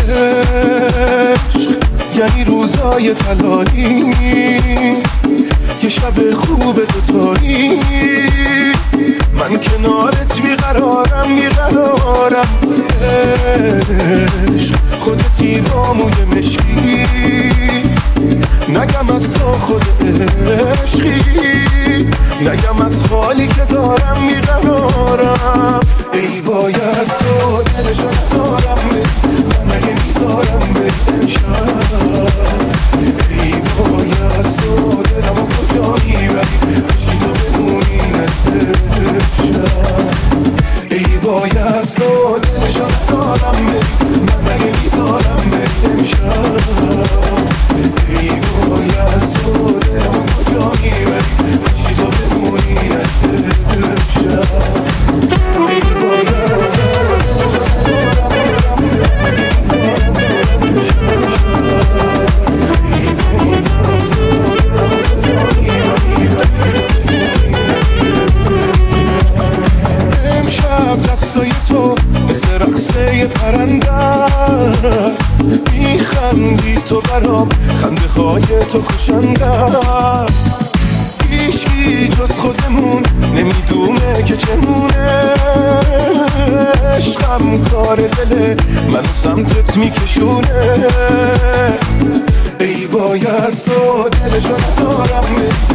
عشق یعنی روزای طلایی، یه شب خوب دوتایی، من کنارت بیقرارم بیقرارم. عشق خودتی با موی مشکی، نگم از تو خود عشقی، نگم از حالی که دارم بیقرارم. ای وای از تو دلشان دارم، من مگه میذارم به امشب. ای وای از تو دلمو کجا میبری، بشی تو بمونی نشب. ای وای از تو دلشان دارم، من مگه میذارم به امشب. ای وای از تو دلمو کجا میبری، بشی تو بمونی نشب. ای وای از دستای تو مثل رقصه پرنده است، میخندی تو برام، خنده های تو کشنده است. هیچکی جز خودمون نمیدونه که چمونه، عشقم کار دله منو سمتت میکشونه. ای وای از تو دلشو ندارم،